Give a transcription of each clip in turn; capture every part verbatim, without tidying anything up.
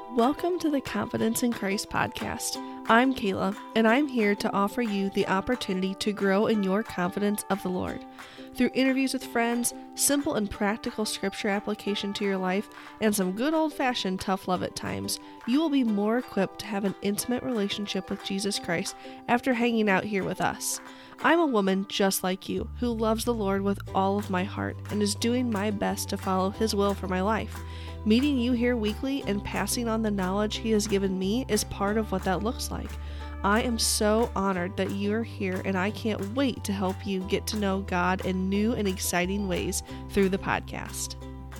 Welcome to the Confidence in Christ podcast. I'm Kayla, and I'm here to offer you the opportunity to grow in your confidence of the Lord. Through interviews with friends, simple and practical scripture application to your life, and some good old-fashioned tough love at times, you will be more equipped to have an intimate relationship with Jesus Christ after hanging out here with us. I'm a woman just like you who loves the Lord with all of my heart and is doing my best to follow His will for my life. Meeting you here weekly and passing on the knowledge He has given me is part of what that looks like. I am so honored that you're here, and I can't wait to help you get to know God in new and exciting ways through the podcast.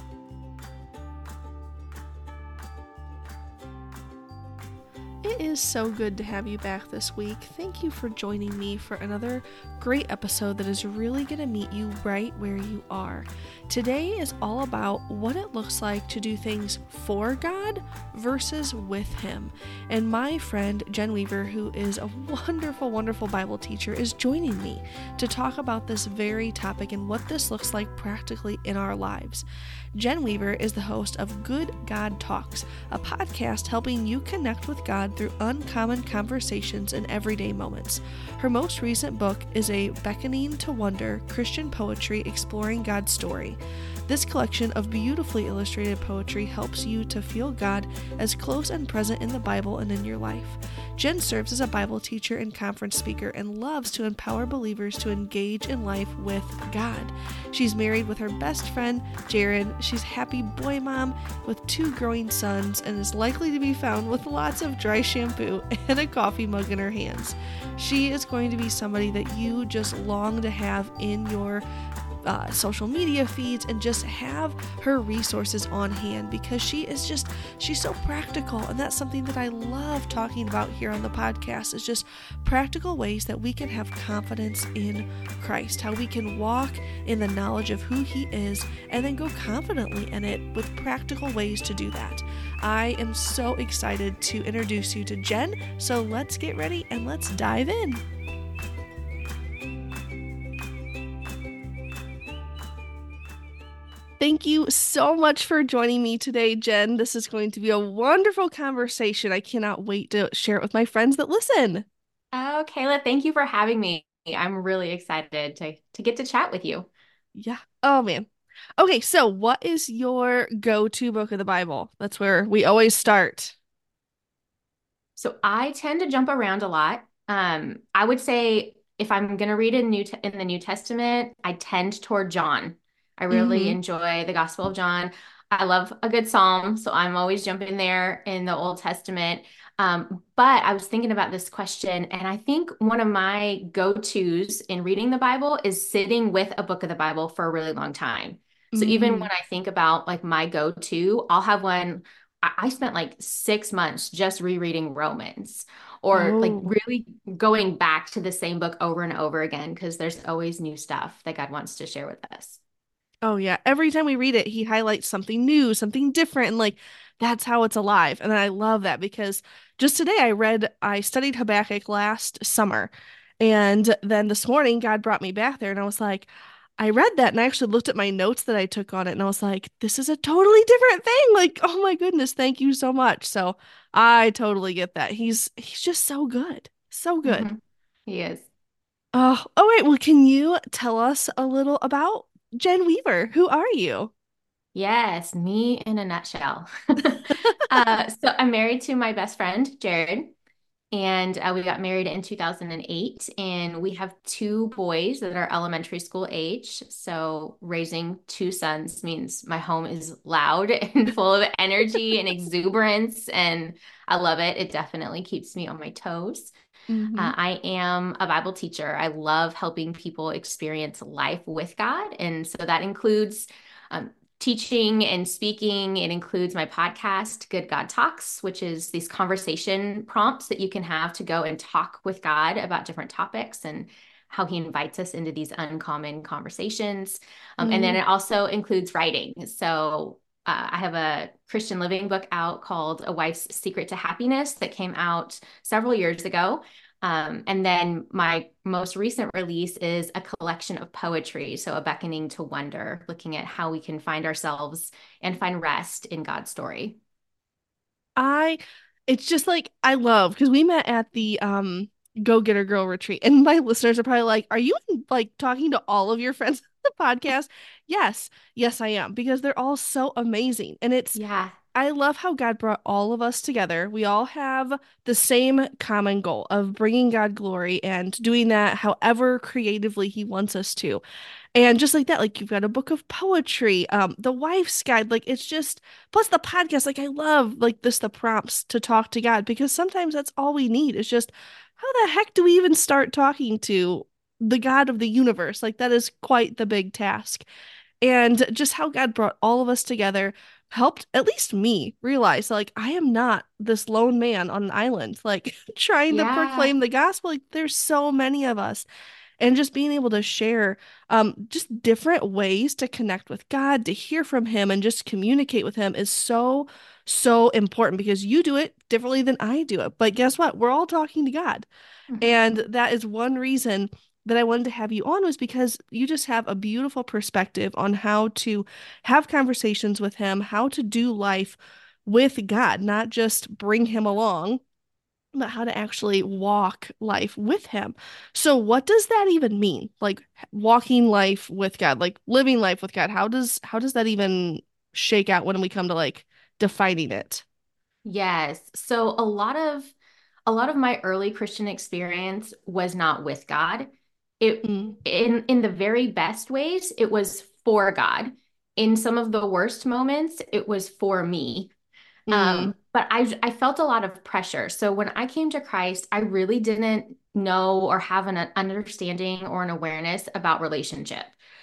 It is so good to have you back this week. Thank you for joining me for another great episode that is really going to meet you right where you are. Today is all about what it looks like to do things for God versus with Him. And my friend Jen Weaver, who is a wonderful, wonderful Bible teacher, is joining me to talk about this very topic and what this looks like practically in our lives. Jen Weaver is the host of Good God Talks, a podcast helping you connect with God through uncommon conversations and everyday moments. Her most recent book is a Beckoning to Wonder Christian poetry exploring God's story. This collection of beautifully illustrated poetry helps you to feel God as close and present in the Bible and in your life. Jen serves as a Bible teacher and conference speaker and loves to empower believers to engage in life with God. She's married with her best friend, Jared. She's happy boy mom with two growing sons and is likely to be found with lots of dry shampoo and a coffee mug in her hands. She is going to be somebody that you just long to have in your Uh, social media feeds and just have her resources on hand, because she is just, she's so practical. And that's something that I love talking about here on the podcast, is just practical ways that we can have confidence in Christ, how we can walk in the knowledge of who He is and then go confidently in it with practical ways to do that. I am so excited to introduce you to Jen. So let's get ready and let's dive in. Thank you so much for joining me today, Jen. This is going to be a wonderful conversation. I cannot wait to share it with my friends that listen. Oh, Kayla, thank you for having me. I'm really excited to to get to chat with you. Yeah. Oh, man. Okay, so what is your go-to book of the Bible? That's where we always start. So I tend to jump around a lot. Um, I would say if I'm going to read in New in the New Testament, I tend toward John. I really Mm-hmm. enjoy the Gospel of John. I love a good psalm, so I'm always jumping there in the Old Testament. Um, but I was thinking about this question, and I think one of my go-tos in reading the Bible is sitting with a book of the Bible for a really long time. So even Mm-hmm. when I think about like my go-to, I'll have one. I I spent like six months just rereading Romans, or like Oh. really going back to the same book over and over again, because there's always new stuff that God wants to share with us. Oh yeah. Every time we read it, he highlights something new, something different, and like that's how it's alive. And I love that, because just today I read, I studied Habakkuk last summer. And then this morning God brought me back there and I was like, I read that and I actually looked at my notes that I took on it and I was like, this is a totally different thing. Like, oh my goodness, thank you so much. So I totally get that. He's he's just so good. So good. Mhm. He is. Oh, all right. Well, can you tell us a little about Jen Weaver? Who are you? Yes, me in a nutshell. Uh, so I'm married to my best friend, Jared, and uh, we got married in two thousand eight, and we have two boys that are elementary school age. So raising two sons means my home is loud and full of energy and exuberance, and I love it. It definitely keeps me on my toes. Hmm. Uh, I am a Bible teacher. I love helping people experience life with God. And so that includes um, teaching and speaking. It includes my podcast, Good God Talks, which is these conversation prompts that you can have to go and talk with God about different topics and how He invites us into these uncommon conversations. Um, and then Hmm. it also includes writing. So uh, I have a Christian living book out called A Wife's Secret to Happiness that came out several years ago. Um, and then my most recent release is a collection of poetry, so a beckoning to wonder, looking at how we can find ourselves and find rest in God's story. I it's just like I love because we met at the um Go Getter Girl retreat, and my listeners are probably like, "Are you like talking to all of your friends on the podcast?" Yes, yes, I am because they're all so amazing, and it's Yeah. I love how God brought all of us together. We all have the same common goal of bringing God glory and doing that however creatively He wants us to. And just like that, like you've got a book of poetry, um, the wife's guide, like it's just plus the podcast, like I love like this the prompts to talk to God because sometimes that's all we need is just how the heck do we even start talking to the God of the universe? Like that is quite the big task. And just how God brought all of us together helped at least me realize like I am not this lone man on an island like trying to Yeah. proclaim the gospel. Like there's so many of us and just being able to share um, just different ways to connect with God, to hear from Him, and just communicate with Him is so, so important because you do it differently than I do it. But guess what? We're all talking to God. Mhm. And that is one reason that I wanted to have you on was because you just have a beautiful perspective on how to have conversations with Him, how to do life with God, not just bring Him along but how to actually walk life with him. So what does that even mean? Like walking life with God, like living life with God. How does how does that even shake out when we come to like defining it? Yes. So a lot of a lot of my early Christian experience was not with God. It Mm, in in the very best ways, it was for God. In some of the worst moments, it was for me. mm, Um, but I I felt a lot of pressure. So when I came to Christ, I really didn't know or have an understanding or an awareness about relationship.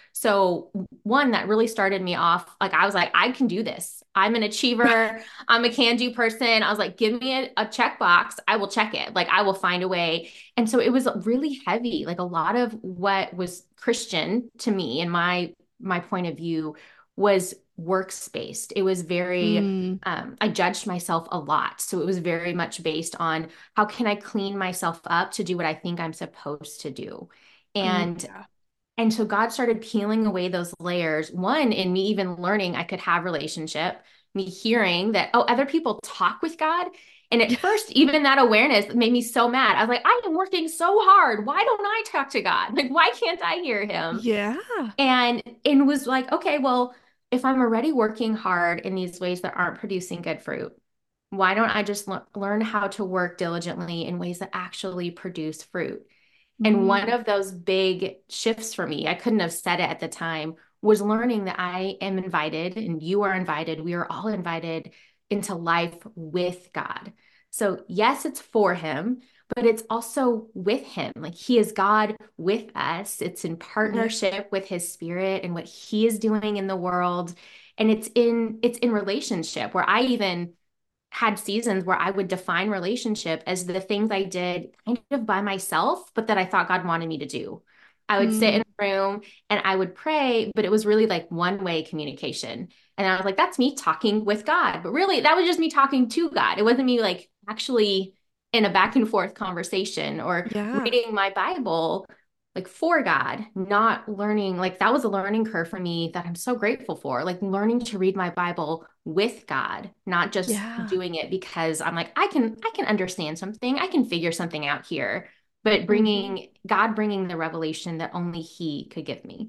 So one that really started me off, like I was like, I can do this. I'm an achiever. I'm a can-do person. I was like, give me a, a checkbox. I will check it. Like I will find a way. And so it was really heavy. Like a lot of what was Christian to me in my my point of view was works based. It was very mm, um, I judged myself a lot. So it was very much based on how can I clean myself up to do what I think I'm supposed to do. mm, And yeah. and so God started peeling away those layers. One, in me even learning I could have relationship, me hearing that, oh, other people talk with God. And at first, even that awareness made me so mad. I was like, I am working so hard. Why don't I talk to God? Like, why can't I hear him? Yeah. And and was like, okay, well, if I'm already working hard in these ways that aren't producing good fruit, why don't I just le- learn how to work diligently in ways that actually produce fruit? And one Mm, of those big shifts for me, I couldn't have said it at the time, was learning that I am invited and you are invited. We are all invited into life with God. So, yes, it's for Him, but it's also with Him. Like He is God with us. It's in yeah. partnership with His Spirit and what He is doing in the world. And it's in it's in relationship where I even had seasons where I would define relationship as the things I did kind of by myself, but that I thought God wanted me to do. I would sit in Mm, a room and I would pray, but it was really like one way communication. And I was like, that's me talking with God. But really, that was just me talking to God. It wasn't me like actually in a back and forth conversation or yeah. reading my Bible like for God, not learning. Like that was a learning curve for me that I'm so grateful for. Like learning to read my Bible with God, not just Yeah. doing it because I'm like, I can, I can understand something, I can figure something out here, but Hmm. bringing God, bringing the revelation that only He could give me.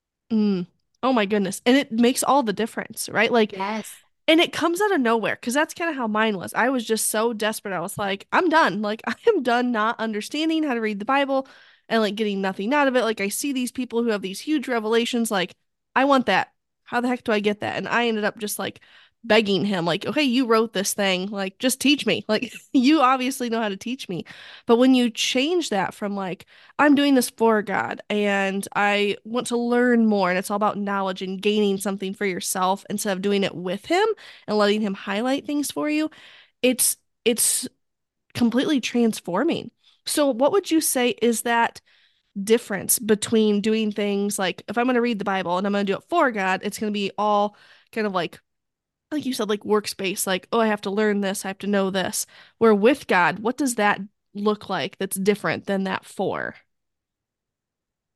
Mm. Oh my goodness. And it makes all the difference, right? Like Yes. and it comes out of nowhere because that's kind of how mine was. I was just so desperate. I was like, I'm done. Like, I am done not understanding how to read the Bible and like getting nothing out of it. Like, I see these people who have these huge revelations. Like, I want that. How the heck do I get that? And I ended up just like begging him, like, okay, you wrote this thing. Like, just teach me. Like, you obviously know how to teach me. But when you change that from like, I'm doing this for God and I want to learn more, and it's all about knowledge and gaining something for yourself instead of doing it with Him and letting Him highlight things for you, it's it's completely transforming. So what would you say is that difference between doing things like if I'm going to read the Bible and I'm going to do it for God, it's going to be all kind of like like you said, like workspace, like, oh, I have to learn this, I have to know this. Where with God, what does that look like that's different than that for?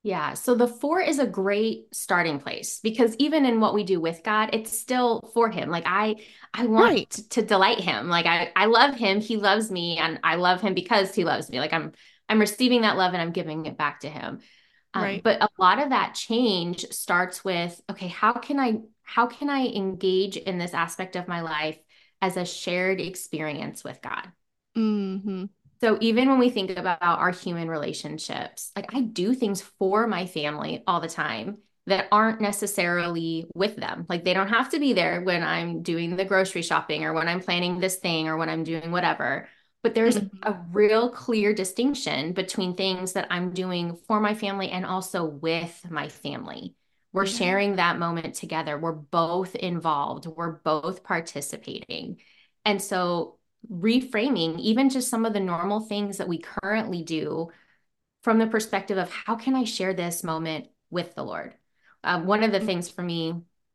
Yeah. So the four is a great starting place because even in what we do with God, it's still for him. Like I I want Right, to, to delight him. Like I I love him, he loves me, and I love him because he loves me. Like I'm I'm receiving that love and I'm giving it back to him. Um, right. but a lot of that change starts with, okay, how can I how can I engage in this aspect of my life as a shared experience with God? Mm-hmm. So even when we think about our human relationships, like I do things for my family all the time that aren't necessarily with them. Like they don't have to be there when I'm doing the grocery shopping or when I'm planning this thing or when I'm doing whatever. But there's Mm-hmm. a real clear distinction between things that I'm doing for my family and also with my family. We're Yeah. sharing that moment together. We're both involved. We're both participating. And so reframing even just some of the normal things that we currently do from the perspective of how can I share this moment with the Lord? Uh, one of the things for me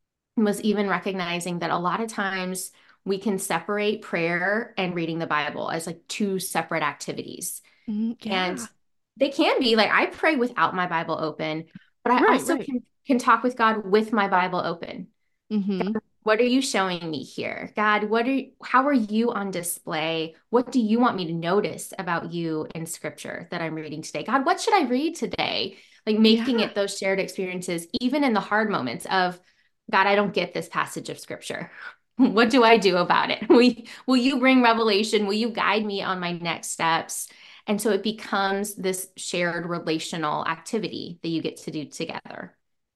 was even recognizing that a lot of times we can separate prayer and reading the Bible as like two separate activities. Mm-hmm. And Yeah. they can be like I pray without my Bible open, but I Right, also right. can can talk with God with my Bible open. Mm-hmm. What are you showing me here? God, what are how are you on display? What do you want me to notice about you in scripture that I'm reading today? God, what should I read today? Like making Yeah. it those shared experiences, even in the hard moments of, God, I don't get this passage of scripture. What do I do about it? Will, will you bring revelation? Will you guide me on my next steps? And so it becomes this shared relational activity that you get to do together.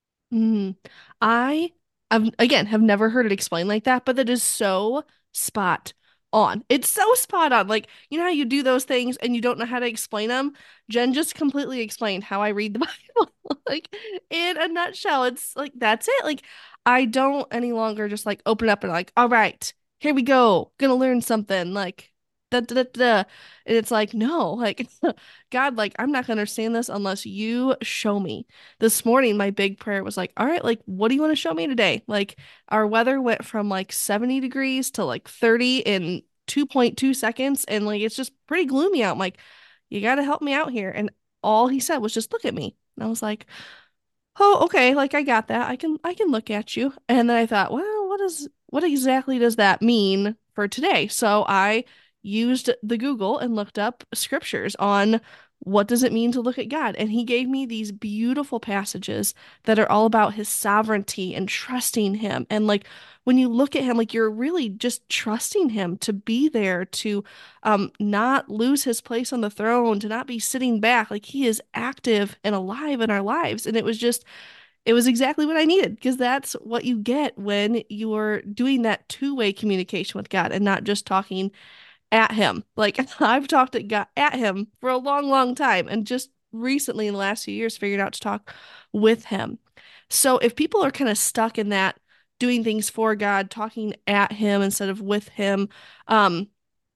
Mm. I, I've again have never heard it explained like that, but that is so spot on. It's so spot on. Like, you know how you do those things and you don't know how to explain them? Jen just completely explained how I read the Bible. Like, in a nutshell, it's like that's it. Like, I don't any longer just like open it up and like, all right, here we go. Gonna learn something. Like, da da da da. And it's like, no, like God, like, I'm not gonna understand this unless you show me. This morning my big prayer was like, all right, like what do you want to show me today? Like our weather went from like seventy degrees to like thirty in two point two seconds and like it's just pretty gloomy out. I'm like, you got to help me out here. And all he said was just look at me. And I was like, "Oh, okay, like I got that. I can I can look at you." And then I thought, "Well, what is what exactly does that mean for today?" So I used the Google and looked up scriptures on what does it mean to look at God? And he gave me these beautiful passages that are all about his sovereignty and trusting him. And like when you look at him, like you're really just trusting him to be there, to um not lose his place on the throne, to not be sitting back. Like he is active and alive in our lives. And it was just it was exactly what I needed because that's what you get when you're doing that two-way communication with God and not just talking at him. Like I've talked at God at him for a long, long time and just recently in the last few years figured out to talk with him. So if people are kind of stuck in that doing things for God, talking at him instead of with him, um,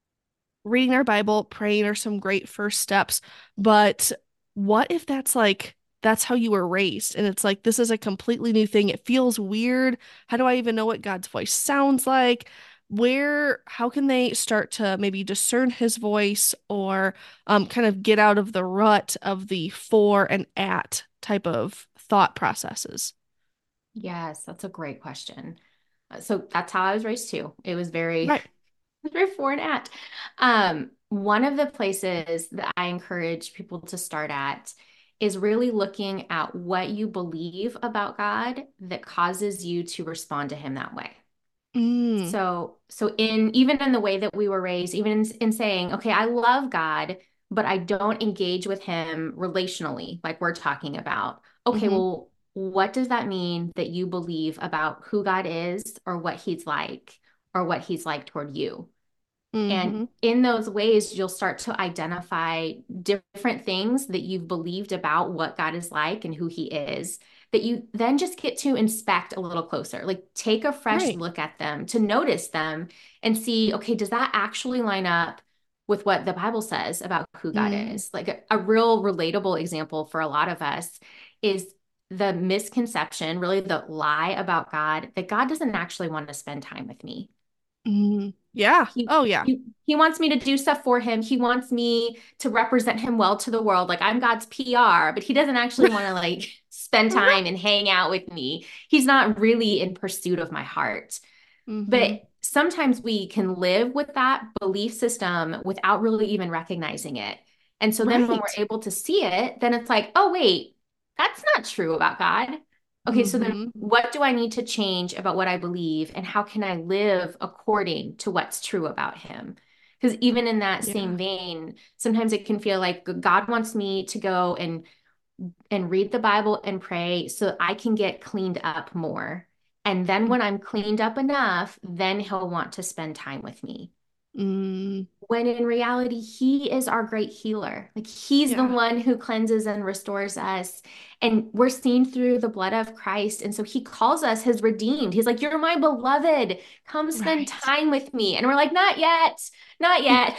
reading our Bible, praying are some great first steps. But what if that's like, that's how you were raised? And it's like, this is a completely new thing. It feels weird. How do I even know what God's voice sounds like? Where, how can they start to maybe discern his voice or um, kind of get out of the rut of the for and at type of thought processes? Yes, that's a great question. Uh, So that's how I was raised too. It was very, Right. very for and at. Um, one of the places that I encourage people to start at is really looking at what you believe about God that causes you to respond to him that way. Mm, So, so in even in the way that we were raised, even in, in saying, okay, I love God, but I don't engage with him relationally, like we're talking about. Okay, mm-hmm, well, what does that mean that you believe about who God is or what he's like or what he's like toward you? And mm-hmm, in those ways, you'll start to identify different things that you've believed about what God is like and who he is, that you then just get to inspect a little closer. Like take a fresh right. look at them to notice them and see, okay, does that actually line up with what the Bible says about who God Mm, is? Like a, a real relatable example for a lot of us is the misconception, really the lie about God, that God doesn't actually want to spend time with me. Mm, yeah. He, Oh, yeah. he he wants me to do stuff for him. He wants me to represent him well to the world. Like I'm God's P R, but he doesn't actually want to like spend time and hang out with me. He's not really in pursuit of my heart. Mm-hmm. But sometimes we can live with that belief system without really even recognizing it. And so then when we're Right. able to see it, then it's like, oh, wait, that's not true about God. Okay, so then Mm-hmm. what do I need to change about what I believe and how can I live according to what's true about him? Because even in that Yeah. same vein, sometimes it can feel like God wants me to go and and read the Bible and pray so I can get cleaned up more. And then when I'm cleaned up enough, then he'll want to spend time with me. Mm, When in reality, he is our great healer. Like he's the yeah. one who cleanses and restores us. And we're seen through the blood of Christ. And so he calls us his redeemed. He's like, you're my beloved. Come spend Right. time with me. And we're like, not yet, not yet.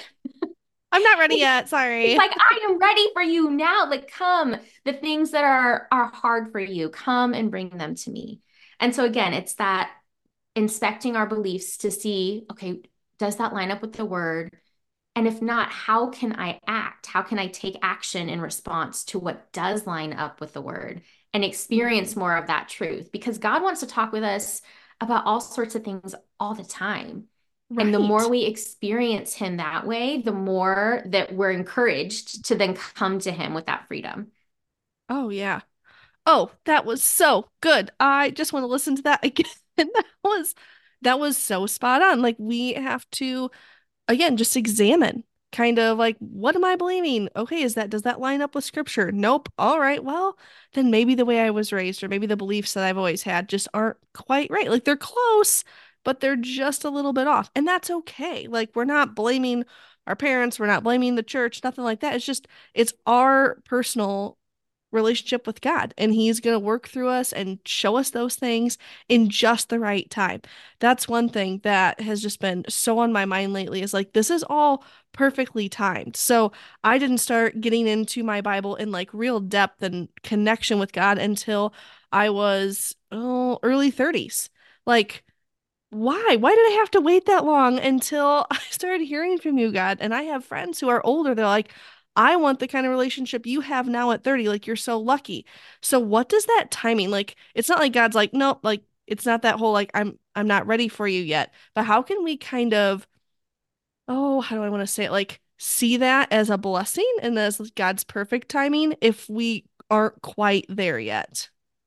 I'm not ready yet. It's Sorry. like, I am ready for you now. Like, come, the things that are are hard for you, come and bring them to me. And so again, it's that inspecting our beliefs to see, okay, does that line up with the word? And if not, how can I act? How can I take action in response to what does line up with the word and Mm, experience more of that truth? Because God wants to talk with us about all sorts of things all the time. And the more right. we experience him that way, the more that we're encouraged to then come to him with that freedom. Oh, yeah. Oh, that was so good. I just want to listen to that again. That was that was so spot on. Like we have to again just examine kind of like what am I believing? Okay, is that does that line up with scripture? Nope. All right. Well, then maybe the way I was raised or maybe the beliefs that I've always had just aren't quite right. Like they're close, but they're just a little bit off. And that's okay. Like we're not blaming our parents, we're not blaming the church, nothing like that. It's just it's our personal relationship with God, and He's going to work through us and show us those things in just the right time. That's one thing that has just been so on my mind lately is like, this is all perfectly timed. So I didn't start getting into my Bible in like real depth and connection with God until I was oh, early thirties. Like, why? Why did I have to wait that long until I started hearing from you, God? And I have friends who are older. They're like, I want the kind of relationship you have now at thirty. Like, you're so lucky. So what does that timing like? It's not like God's like, nope, like it's not that whole like I'm I'm not ready for you yet. But how can we kind of, oh, how do I want to say it? Like see that as a blessing and as God's perfect timing if we aren't quite there yet.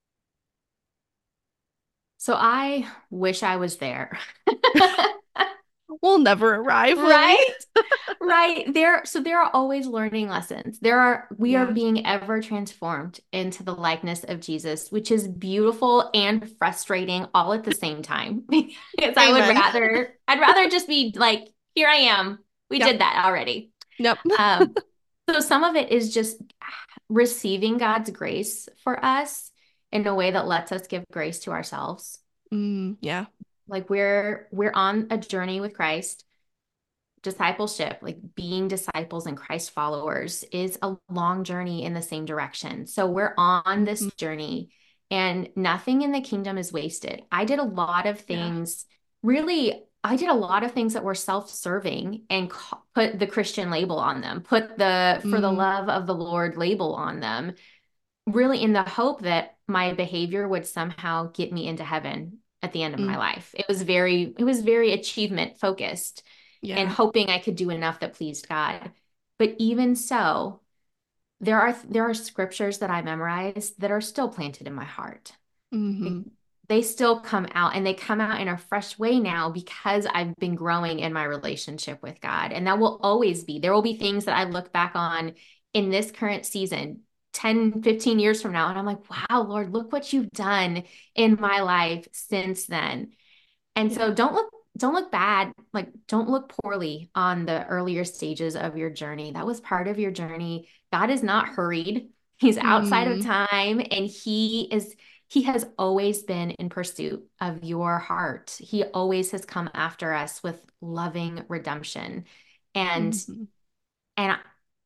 So I wish I was there. We'll never arrive, will we? Right? Right. There, so there are always learning lessons. There are, we are Yeah. being ever transformed into the likeness of Jesus, which is beautiful and frustrating all at the same time. Because I would Amen. rather, I'd rather just be like, here I am. We Yep. did that already. Yep. Um, so some of it is just receiving God's grace for us in a way that lets us give grace to ourselves. Mm, yeah. Like we're we're on a journey with Christ. Discipleship, like being disciples and Christ followers, is a long journey in the same direction. So we're on this Mhm. journey and nothing in the kingdom is wasted. I did a lot of Yeah. things, really, I did a lot of things that were self-serving and ca- put the Christian label on them, put the for the Mm, love of the Lord label on them, really in the hope that my behavior would somehow get me into heaven at the end of my mm, life. It was very, it was very achievement focused and yeah. hoping I could do enough that pleased God. But even so, there are there are scriptures that I memorized that are still planted in my heart. Like, Hmm. they still come out and they come out in a fresh way now because I've been growing in my relationship with God. And that will always be. There will be things that I look back on in this current season, ten, fifteen years from now. And I'm like, wow, Lord, look what you've done in my life since then. And Yeah. so don't look don't look bad, like don't look poorly on the earlier stages of your journey. That was part of your journey. God is not hurried. He's outside of Mm, time and he is he has always been in pursuit of your heart. He always has come after us with loving redemption. And hmm. and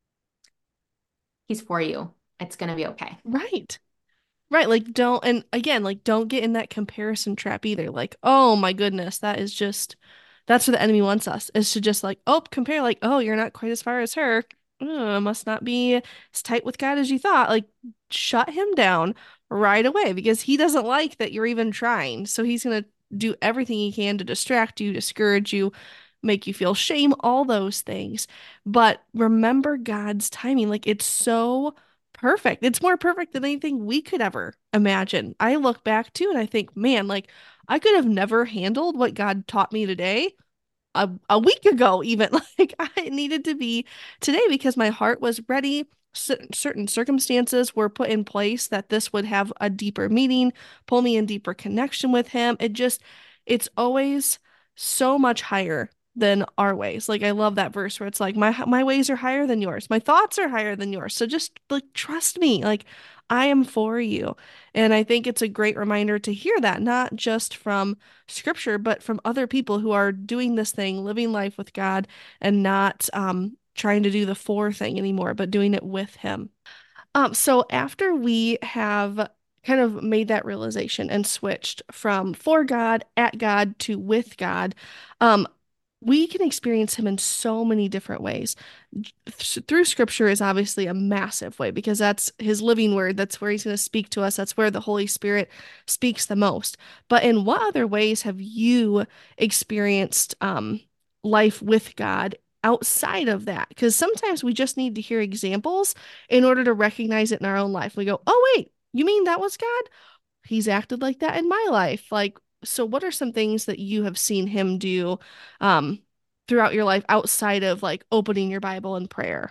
he's for you. It's going to be okay. Right. Right. Like, don't, and again, like, don't get in that comparison trap either. Like, oh my goodness, that is just, That's where the enemy wants us, is to just like, oh, compare, like, oh, you're not quite as far as her. Uh, must not be as tight with God as you thought. Like, shut him down right away because he doesn't like that you're even trying. So he's going to do everything he can to distract you, discourage you, make you feel shame, all those things. But remember God's timing. Like, it's so perfect. It's more perfect than anything we could ever imagine. I look back too and I think, man, like, I could have never handled what God taught me today a, a week ago, even. Like, I needed to be today because my heart was ready. Cer- certain circumstances were put in place that this would have a deeper meaning, pull me in deeper connection with him. It just, it's always so much higher than our ways. Like, I love that verse where it's like, my my ways are higher than yours. My thoughts are higher than yours. So just like trust me. Like, I am for you. And I think it's a great reminder to hear that, not just from scripture, but from other people who are doing this thing, living life with God and not um, trying to do the for thing anymore, but doing it with Him. Um, so after we have kind of made that realization and switched from for God, at God to with God, um, we can experience him in so many different ways. Th- Through scripture is obviously a massive way because that's his living word. That's where he's going to speak to us. That's where the Holy Spirit speaks the most. But in what other ways have you experienced um, life with God outside of that? Because sometimes we just need to hear examples in order to recognize it in our own life. We go, oh, wait, you mean that was God? He's acted like that in my life. Like, so what are some things that you have seen him do um throughout your life outside of like opening your Bible and prayer?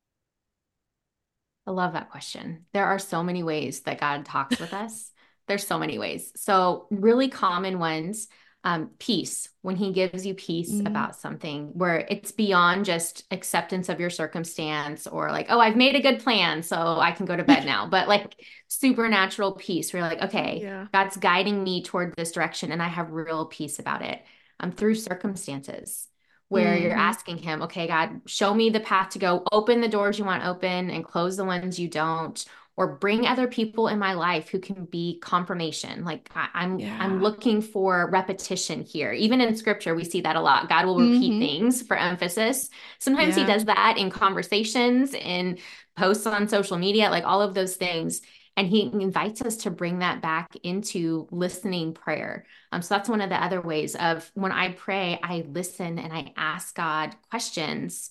I love that question. There are so many ways that God talks with us. There's so many ways. So, really common ones, um, peace, when He gives you peace Mm, about something where it's beyond just acceptance of your circumstance or like, oh, I've made a good plan, so I can go to bed now. But like supernatural peace, where you're like, okay, yeah. God's guiding me toward this direction and I have real peace about it. Um, through circumstances where you're Mm-hmm. asking him, okay, God, show me the path to go, open the doors you want open and close the ones you don't, or bring other people in my life who can be confirmation. Like I, I'm I'm Yeah. looking for repetition here. Even in scripture, we see that a lot. God will repeat Mm-hmm. things for emphasis. Sometimes he Yeah. does that in conversations, in posts on social media, like all of those things. And he invites us to bring that back into listening prayer. Um, so that's one of the other ways of when I pray, I listen and I ask God questions,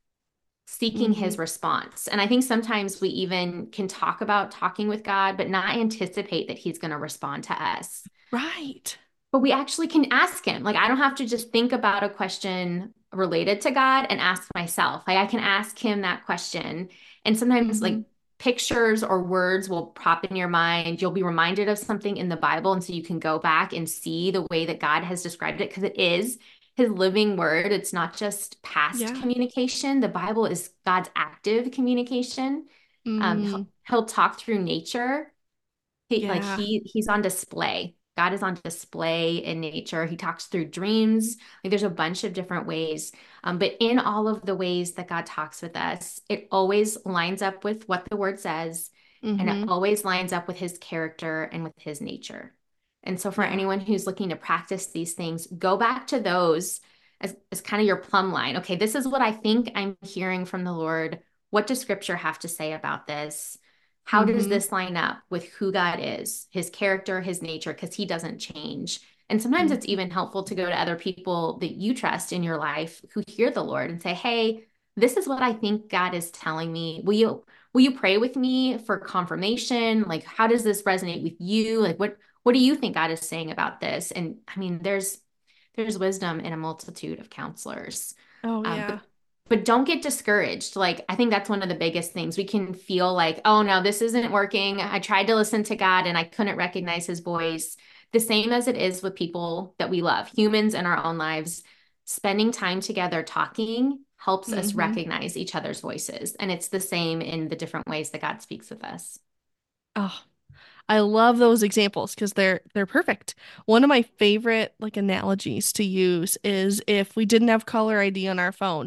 seeking Mm-hmm. his response. And I think sometimes we even can talk about talking with God, but not anticipate that he's going to respond to us. Right. But we actually can ask him. Like, I don't have to just think about a question related to God and ask myself. Like, I can ask him that question. And sometimes, Mm-hmm. like, pictures or words will pop in your mind. You'll be reminded of something in the Bible. And so you can go back and see the way that God has described it because it is his living word. It's not just past Yeah. communication. The Bible is God's active communication. Um, Mm, he'll, he'll talk through nature. He like yeah. he he's on display. God is on display in nature. He talks through dreams. Like there's a bunch of different ways. Um, but in all of the ways that God talks with us, it always lines up with what the word says, and it Mm-hmm. always lines up with his character and with his nature. And so for Yeah. anyone who's looking to practice these things, go back to those as, as kind of your plumb line. Okay, this is what I think I'm hearing from the Lord. What does scripture have to say about this? How does Mm-hmm. this line up with who God is, his character, his nature, because he doesn't change. And sometimes it's Mm-hmm. even helpful to go to other people that you trust in your life who hear the Lord and say, "Hey, this is what I think God is telling me. Will you will you pray with me for confirmation? Like how does this resonate with you? Like what what do you think God is saying about this?" And I mean, there's there's wisdom in a multitude of counselors. Oh Um, yeah. but but don't get discouraged. Like, I think that's one of the biggest things. We can feel like, oh no, this isn't working. I tried to listen to God and I couldn't recognize his voice. The same as it is with people that we love, humans in our own lives. Spending time together talking helps us Mm-hmm. recognize each other's voices. And it's the same in the different ways that God speaks with us. Oh, I love those examples because they're they're perfect. One of my favorite like analogies to use is if we didn't have caller I D on our phone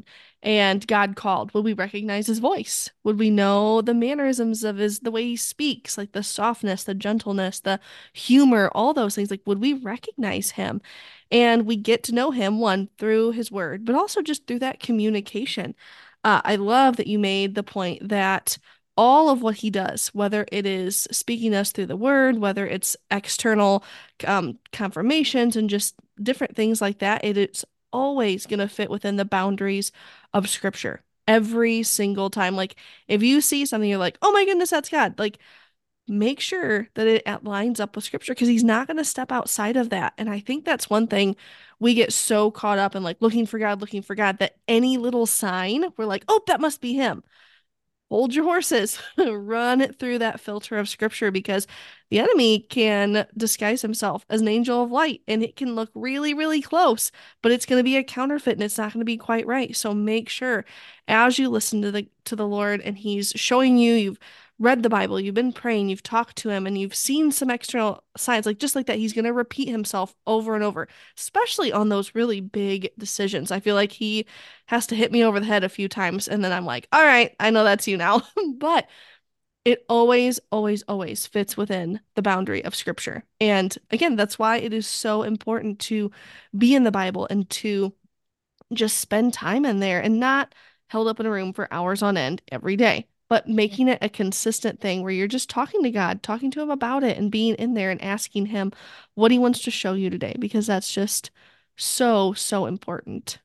and God called, would we recognize his voice? Would we know the mannerisms of his, the way he speaks, like the softness, the gentleness, the humor, all those things? Like, would we recognize him? And we get to know him, one, through his word, but also just through that communication. Uh, I love that you made the point that all of what he does, whether it is speaking us through the word, whether it's external um, confirmations and just different things like that, it is always going to fit within the boundaries of scripture every single time. Like, if you see something, you're like, oh my goodness, that's God. Like, make sure that it lines up with scripture because he's not going to step outside of that. And I think that's one thing we get so caught up in, like looking for God, looking for God, that any little sign, we're like, oh, that must be him. Hold your horses, run it through that filter of scripture because the enemy can disguise himself as an angel of light and it can look really, really close, but it's going to be a counterfeit and it's not going to be quite right. So make sure as you listen to the to the Lord and he's showing you, you've read the Bible, you've been praying, you've talked to him, and you've seen some external signs, like just like that, he's going to repeat himself over and over, especially on those really big decisions. I feel like he has to hit me over the head a few times, and then I'm like, all right, I know that's you now. But it always, always, always fits within the boundary of scripture. And again, that's why it is so important to be in the Bible and to just spend time in there and not held up in a room for hours on end every day, but making it a consistent thing where you're just talking to God, talking to him about it and being in there and asking him what he wants to show you today, because that's just so, so important.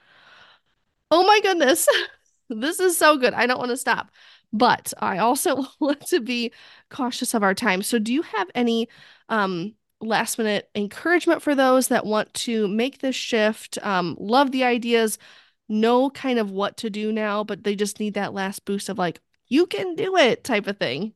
Oh my goodness. This is so good. I don't want to stop. But I also want to be cautious of our time. So do you have any um last minute encouragement for those that want to make this shift, um, love the ideas, know kind of what to do now, but they just need that last boost of like, you can do it type of thing?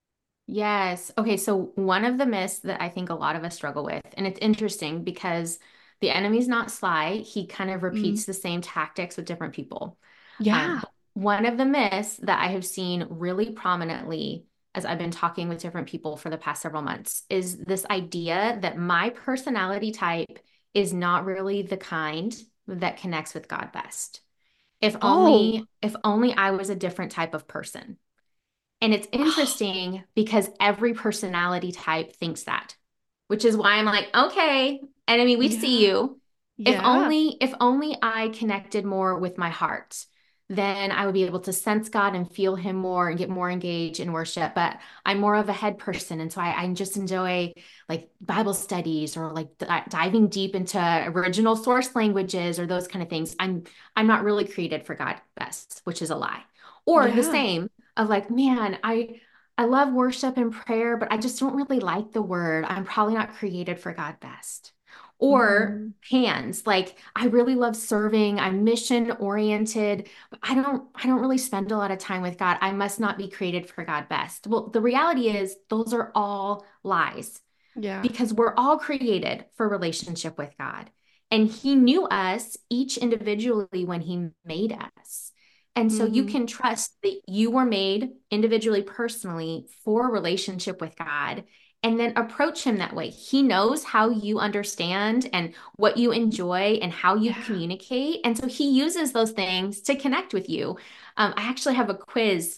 Yes. Okay. So one of the myths that I think a lot of us struggle with, and it's interesting because the enemy's not sly. He kind of Mm, repeats the same tactics with different people. Um, yeah. but one of the myths that I have seen really prominently as I've been talking with different people for the past several months is this idea that my personality type is not really the kind that connects with God best. If Oh. only, if only I was a different type of person. And it's Oh, interesting because every personality type thinks that, which is why I'm like, okay, enemy, we see yeah. you. If Yeah. only, if only I connected more with my heart, then I would be able to sense God and feel him more and get more engaged in worship. But I'm more of a head person. And so I, I just enjoy like Bible studies or like di- diving deep into original source languages or those kind of things. I'm I'm not really created for God best, which is a lie. Or the Yeah. same of like, man, I I love worship and prayer, but I just don't really like the word. I'm probably not created for God best. Or Mm-hmm. hands, like I really love serving. I'm mission oriented, but I don't I don't really spend a lot of time with God. I must not be created for God best. Well, the reality is those are all lies Yeah. because we're all created for relationship with God. And he knew us each individually when he made us. And so you Mm-hmm. can trust that you were made individually, personally for a relationship with God and then approach him that way. He knows how you understand and what you enjoy and how you Yeah. communicate. And so he uses those things to connect with you. Um, I actually have a quiz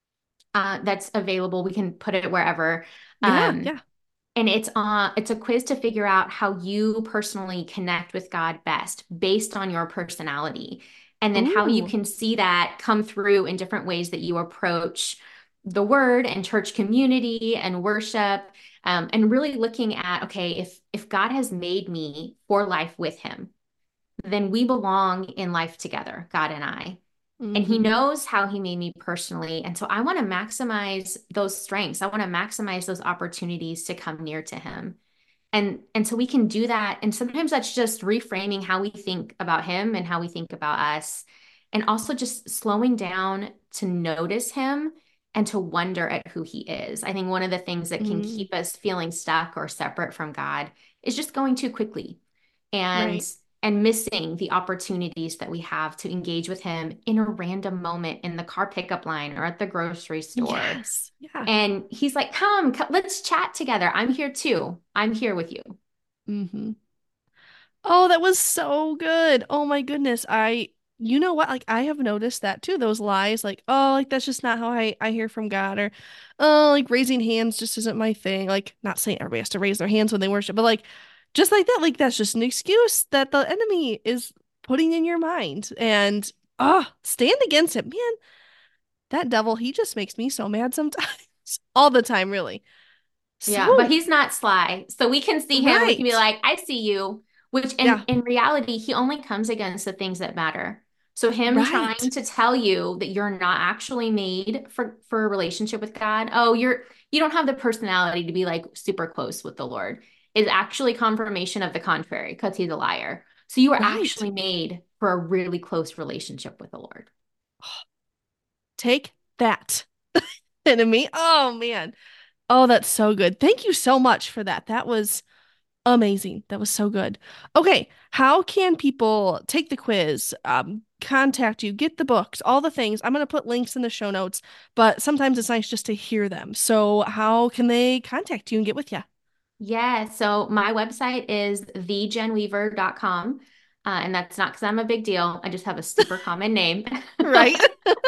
uh, that's available. We can put it wherever. Yeah. Um, Yeah. and it's uh it's a quiz to figure out how you personally connect with God best based on your personality. And then how you Ooh. can see that come through in different ways that you approach the word and church community and worship. Um, and really looking at, okay, if if God has made me for life with him, then we belong in life together, God and I. And he Mm-hmm. knows how he made me personally. And so I want to maximize those strengths. I want to maximize those opportunities to come near to him. And and so we can do that. And sometimes that's just reframing how we think about him and how we think about us. And also just slowing down to notice him and to wonder at who he is. I think one of the things that can Mm. keep us feeling stuck or separate from God is just going too quickly and Right. and missing the opportunities that we have to engage with him in a random moment in the car pickup line or at the grocery store. Yes. Yeah. And he's like, come, co- let's chat together. I'm here too. I'm here with you. Mm-hmm. Oh, that was so good. Oh my goodness. I you know what? Like I have noticed that too. Those lies, like, oh, like that's just not how I, I hear from God, or oh, like raising hands just isn't my thing. Like, not saying everybody has to raise their hands when they worship, but like just like that, like that's just an excuse that the enemy is putting in your mind. And oh, stand against it. Man, that devil, he just makes me so mad sometimes. All the time, really. Yeah, but So he's not sly. So we can see him. We can be right. like, I see you, which in Yeah, in reality, he only comes against the things that matter. So him trying right. to tell you that you're not actually made for for a relationship with God. Oh, you're you don't have the personality to be like super close with the Lord is actually confirmation of the contrary because he's a liar. So you are Right. actually made for a really close relationship with the Lord. Take that, enemy. Oh man. Oh, that's so good. Thank you so much for that. That was amazing. That was so good. Okay, how can people take the quiz, um, contact you, get the books, all the things? I'm going to put links in the show notes, but sometimes it's nice just to hear them. So, how can they contact you and get with you? Yeah, so my website is the jen weaver dot com. Uh, and that's not because I'm a big deal. I just have a super common name. Right?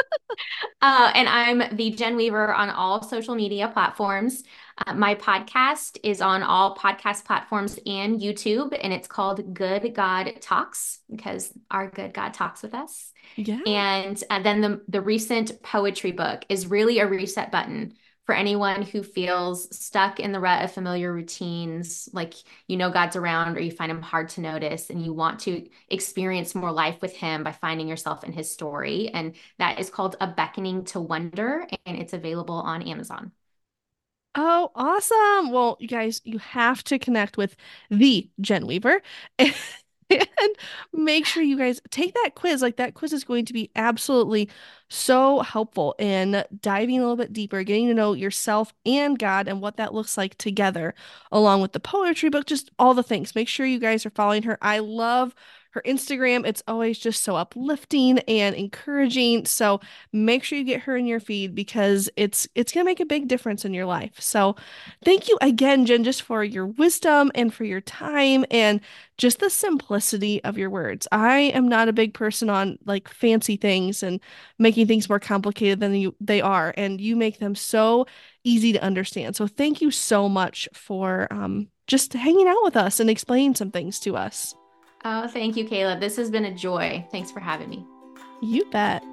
Uh, and I'm the Jen Weaver on all social media platforms. Uh, my podcast is on all podcast platforms and YouTube, and it's called Good God Talks because our good God talks with us. Yeah. And uh, then the, the recent poetry book is really a reset button for anyone who feels stuck in the rut of familiar routines, like you know God's around or you find him hard to notice and you want to experience more life with him by finding yourself in his story. And that is called A Beckoning to Wonder, and it's available on Amazon. Oh, awesome. Well, you guys, you have to connect with the Jen Weaver and, and make sure you guys take that quiz. Like that quiz is going to be absolutely so helpful in diving a little bit deeper, getting to know yourself and God and what that looks like together, along with the poetry book, just all the things. Make sure you guys are following her. I love her Instagram. It's always just so uplifting and encouraging. So make sure you get her in your feed because it's it's going to make a big difference in your life. So thank you again, Jen, just for your wisdom and for your time and just the simplicity of your words. I am not a big person on like fancy things and making things more complicated than you, they are, and you make them so easy to understand. So thank you so much for um, just hanging out with us and explaining some things to us. Oh, thank you, Caleb. This has been a joy. Thanks for having me. You bet.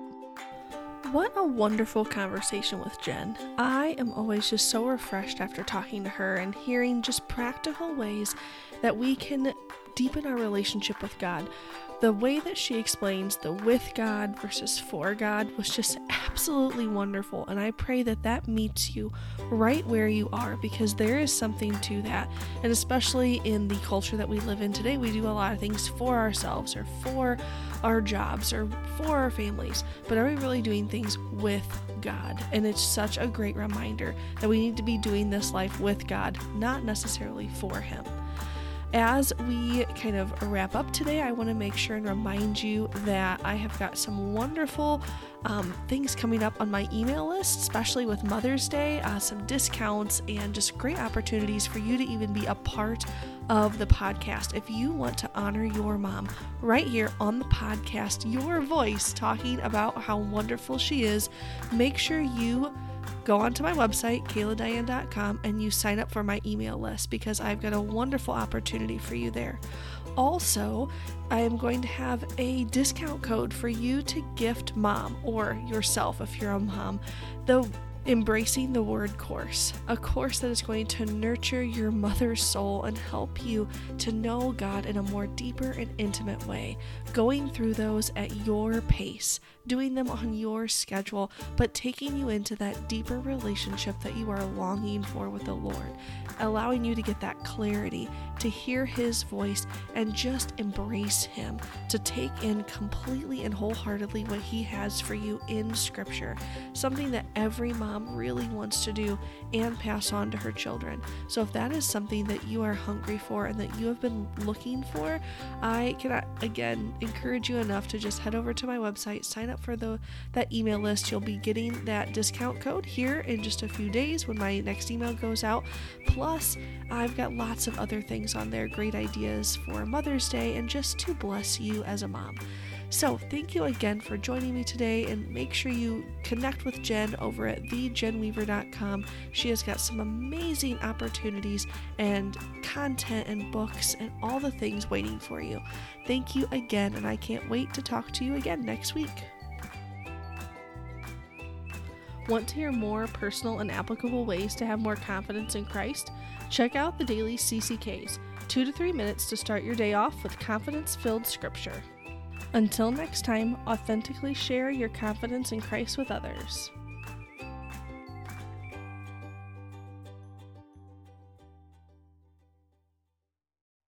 What a wonderful conversation with Jen. I am always just so refreshed after talking to her and hearing just practical ways that we can deepen our relationship with God. The way that she explains the with God versus for God was just absolutely wonderful, and I pray that that meets you right where you are because there is something to that. And especially in the culture that we live in today, we do a lot of things for ourselves or for our jobs or for our families, but are we really doing things with God? And it's such a great reminder that we need to be doing this life with God, not necessarily for Him. As we kind of wrap up today, I want to make sure and remind you that I have got some wonderful um, things coming up on my email list, especially with Mother's Day, uh, some discounts and just great opportunities for you to even be a part of the podcast. If you want to honor your mom right here on the podcast, your voice talking about how wonderful she is, make sure you go onto my website, kayla diane dot com, and you sign up for my email list because I've got a wonderful opportunity for you there. Also, I am going to have a discount code for you to gift mom or yourself if you're a mom. The Embracing the Word course, a course that is going to nurture your mother's soul and help you to know God in a more deeper and intimate way, going through those at your pace, doing them on your schedule, but taking you into that deeper relationship that you are longing for with the Lord, allowing you to get that clarity, to hear His voice and just embrace Him, to take in completely and wholeheartedly what He has for you in Scripture, something that every mom really wants to do and pass on to her children. So if that is something that you are hungry for and that you have been looking for, I cannot again encourage you enough to just head over to my website, sign up for the that email list. You'll be getting that discount code here in just a few days when my next email goes out. Plus, I've got lots of other things on there, great ideas for Mother's Day and just to bless you as a mom. So thank you again for joining me today, and make sure you connect with Jen over at the jen weaver dot com. She has got some amazing opportunities and content and books and all the things waiting for you. Thank you again, and I can't wait to talk to you again next week. Want to hear more personal and applicable ways to have more confidence in Christ? Check out the daily C C Ks, two to three minutes to start your day off with confidence-filled scripture. Until next time, authentically share your confidence in Christ with others.